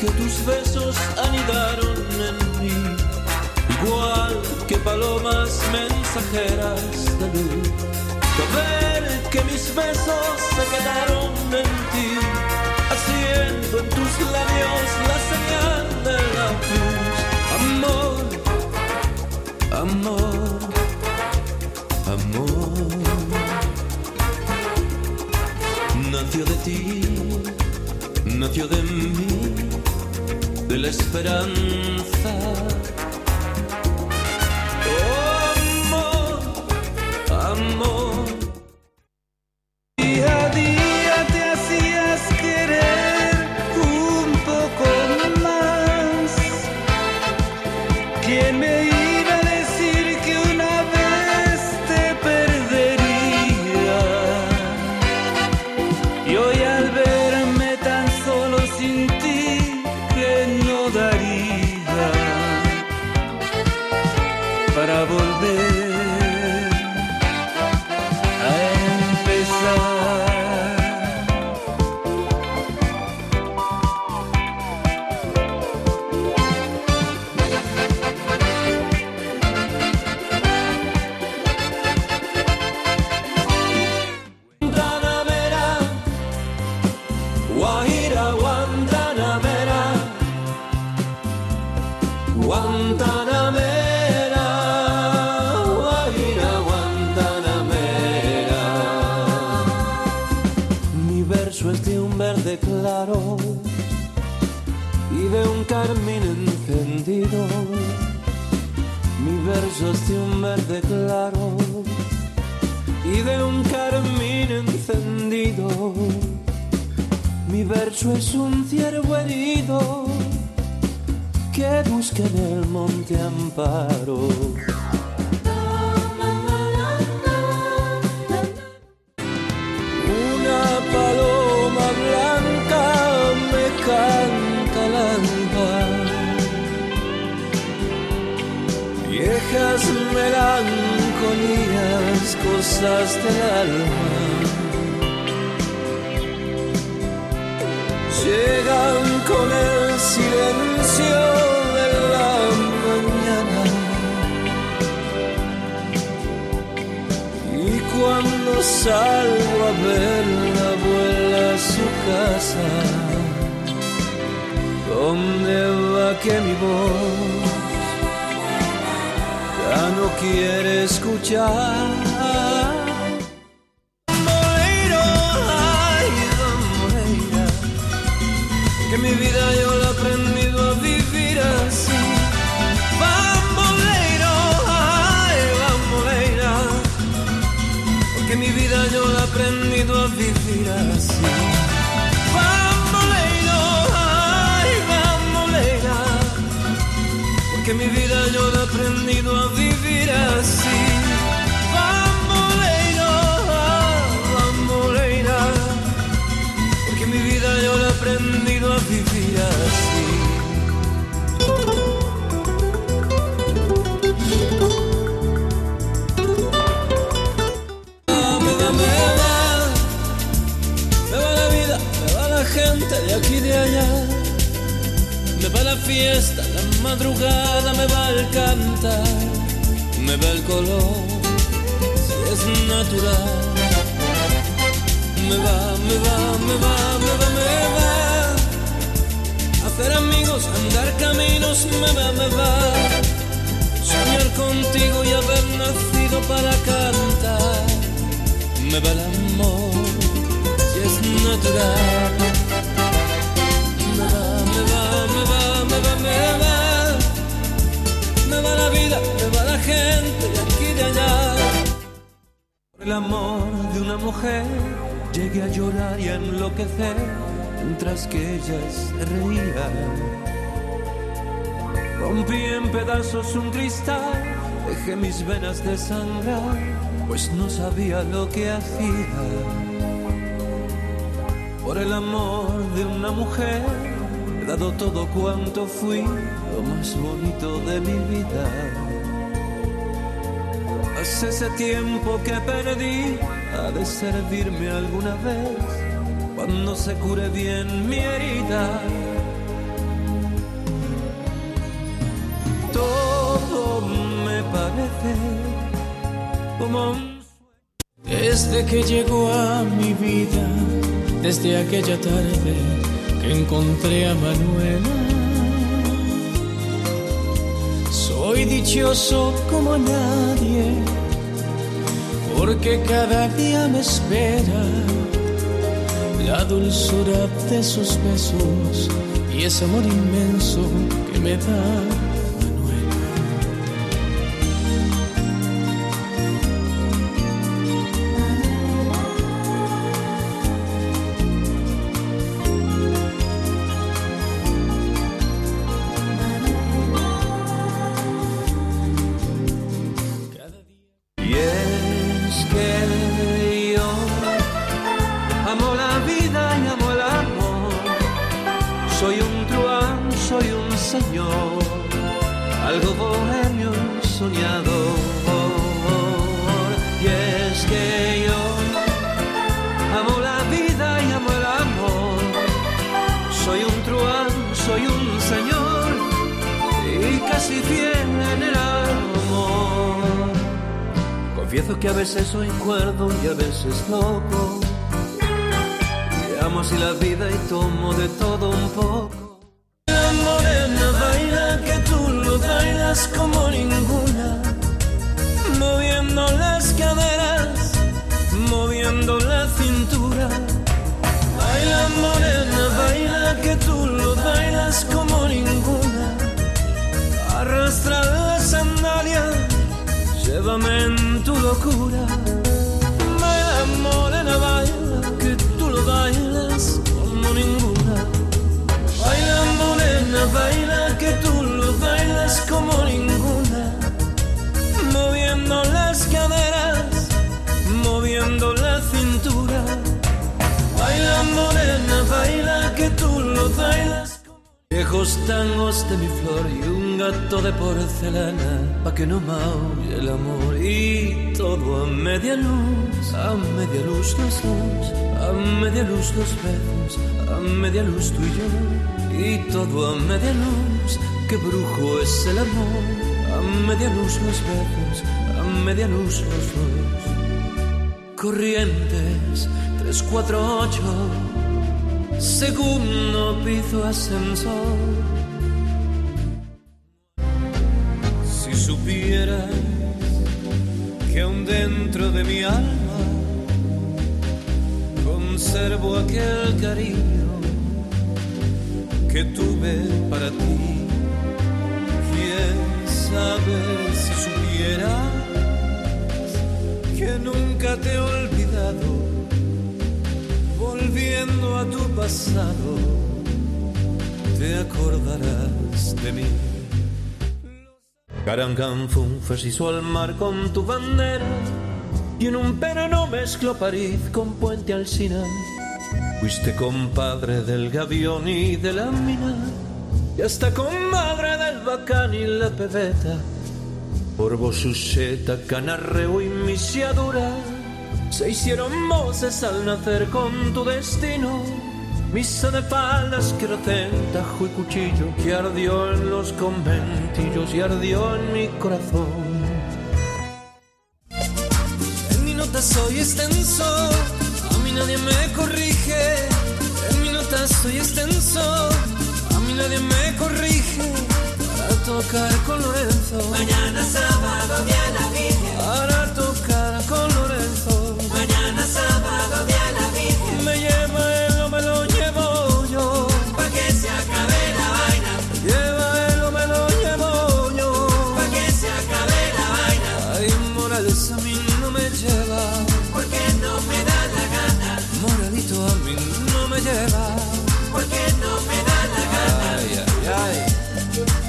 que tus besos anidaron en mí, igual que palomas mensajeras de luz. Saber que mis besos se quedaron en ti, haciendo en tus labios la señal de la cruz. Amor, amor, amor, nació de ti, nació de mí, de la esperanza. Oh, amor, amor. Día a día te hacías querer un poco más. ¿Quién me iba a decir que una vez te perdería? Y hoy al verme tan solo sin ti, ¿qué no daría para volver a empezar? Guantanamera, Guajira, Guantanamera, Guantanamera, Guajira, Guantanamera. Mi verso es de un verde claro y de un carmín encendido. Mi verso es de un verde claro y de un carmín encendido. Mi verso es un ciervo herido que busca en el monte amparo. Una paloma blanca me canta al alba, viejas melancolías, cosas del alma, llegan con el silencio de la mañana. Y cuando salgo a verla, vuela a su casa, ¿dónde va que mi voz ya no quiere escuchar? Que mi vida yo la he aprendido a vivir así. Bamboleiro, ay, bamboleira, porque mi vida yo la he aprendido a vivir así. Bamboleiro, ay, bamboleira, porque mi vida yo la he aprendido a vivir así. Bamboleiro, bamboleira, porque mi vida yo la he aprendido a vivir así. Me va la vida, me va la gente de aquí y de allá. Me va la fiesta, la madrugada, me va el cantar, me va el color, si es natural. Me va, me va, me va, me va, me va. Hacer amigos, andar caminos, me va, me va. Soñar contigo y haber nacido para cantar. Me va el amor, si es natural. Me va, me va, me va, me va, me va. Me va la vida, me va la gente de aquí y de allá. Por el amor de una mujer llegué a llorar y a enloquecer mientras que ellas reían. Rompí en pedazos un cristal, dejé mis venas desangrar, pues no sabía lo que hacía. Por el amor de una mujer he dado todo cuanto fui, lo más bonito de mi vida. Hace ese tiempo que perdí, ha de servirme alguna vez cuando se cure bien mi herida. Desde que llegó a mi vida, desde aquella tarde que encontré a Manuela, soy dichoso como nadie, porque cada día me espera la dulzura de sus besos y ese amor inmenso que me da Manuela. Y es que yo amo la vida y amo el amor. Soy un truán, soy un señor, algo bohemio, soñador. Y es que yo amo la vida y amo el amor. Soy un truán, soy un señor y casi fiel en el amor. Confieso que a veces soy cuerdo y a veces loco. Amo así la vida y tomo de todo un poco. La morena baila que tú lo bailas como ninguna, moviendo las caderas, moviendo la cintura. Baila morena, baila que tú lo bailas como ninguna. Arrastra la sandalia, llévame en tu locura. Baila morena, baila que tú lo bailas como ninguna. Baila morena, baila que tú lo bailas como ninguna. Moviendo las caderas, moviendo la cintura. Baila morena, baila que tú lo bailas como... Viejos tangos de mi flor y un gato de porcelana, pa' que no maulle el amor. Y todo a media luz los dos, a media luz los besos, a media luz tú y yo. Y todo a media luz, qué brujo es el amor. A media luz los besos, a media luz los dos. Corrientes 348, segundo piso ascensor. Si supieras que aún dentro de mi alma conservo aquel cariño que tuve para ti. Quién sabe si supieras que nunca te he olvidado, volviendo a tu pasado, te acordarás de mí. Carancanfún se hizo al mar con tu bandera, y en un perno mezcló París con Puente Alsina. Fuiste compadre del gavión y de la mina, y hasta comadre del bacán y la pebeta. Por vos Uceta, Canarreo y Misiadura se hicieron voces al nacer con tu destino. Misa de faldas que rocen tajo y cuchillo, que ardió en los conventillos y ardió en mi corazón. En mi nota soy extenso, a mí nadie me corrige. En mi nota soy extenso, a mí nadie me corrige. Para tocar con Lorenzo, mañana sábado día la Virgen. Para tocar con Lorenzo, mañana sábado día la Virgen. Me lleva él o me lo llevo yo, pa' que se acabe la vaina. Lleva él o me lo llevo yo, pa' que se acabe la vaina. Ay, Morales a mí no me lleva, porque no me da la gana. Moralito a mí no me lleva, porque no me da la gana. ay, ay, ay.